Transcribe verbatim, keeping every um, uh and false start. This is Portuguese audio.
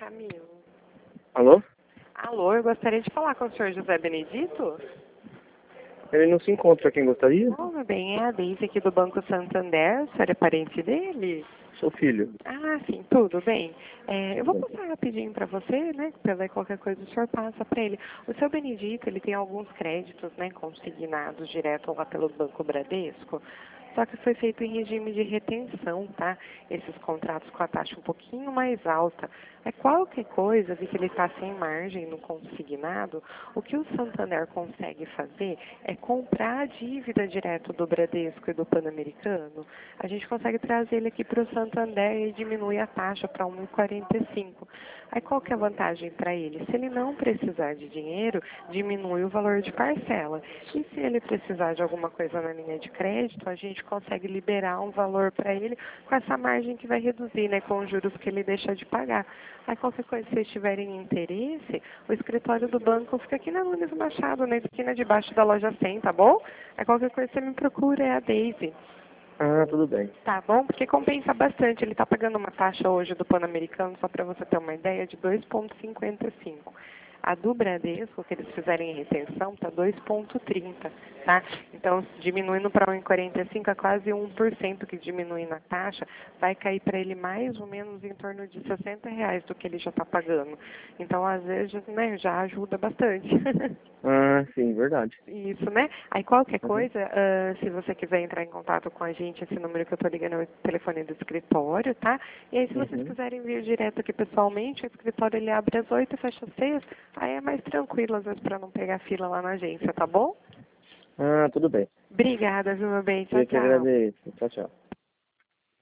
Camilo. Alô? Alô, eu gostaria de falar com o senhor José Benedito. Ele não se encontra, quem gostaria? Oh, meu bem, é a Deise aqui do Banco Santander. O senhor é parente dele? Sou filho. Ah, sim, tudo bem. É, eu vou passar rapidinho para você, né? Pela qualquer coisa o senhor passa para ele. O seu Benedito, ele tem alguns créditos, né? Consignados direto lá pelo Banco Bradesco. Só que foi feito em regime de retenção, tá? Esses contratos com a taxa um pouquinho mais alta. É qualquer coisa, vi que ele está sem margem no consignado, o que o Santander consegue fazer é comprar a dívida direto do Bradesco e do Pan-Americano. A gente consegue trazer ele aqui para o Santander e diminui a taxa para um vírgula quarenta e cinco. Aí qual que é a vantagem para ele? Se ele não precisar de dinheiro, diminui o valor de parcela. E se ele precisar de alguma coisa na linha de crédito, a gente consegue liberar um valor para ele com essa margem que vai reduzir, né, com os juros que ele deixa de pagar. Aí qualquer coisa, se vocês tiverem interesse, o escritório do banco fica aqui na Nunes Machado, na esquina de baixo da loja cem, tá bom? Aí qualquer coisa você me procura, é a Daisy. Ah, tudo bem. Tá bom? Porque compensa bastante. Ele está pagando uma taxa hoje do Pan-Americano, só para você ter uma ideia, de dois vírgula cinquenta e cinco. A do Bradesco, que eles fizerem em retenção, está dois vírgula trinta, tá? Então, diminuindo para um vírgula quarenta e cinco, é quase um por cento que diminui na taxa, vai cair para ele mais ou menos em torno de sessenta reais do que ele já está pagando. Então, às vezes, né, já ajuda bastante. Ah, sim, verdade. Isso, né? Aí qualquer Uhum. coisa, uh, se você quiser entrar em contato com a gente, esse número que eu estou ligando é o telefone do escritório, tá? E aí se vocês Uhum. quiserem vir direto aqui pessoalmente, o escritório ele abre às oito e fecha às seis, aí é mais tranquilo, às vezes, para não pegar fila lá na agência, tá bom? Ah, tudo bem. Obrigada, viu, meu bem? Tchau, Eu que tchau. agradeço. Tchau, tchau.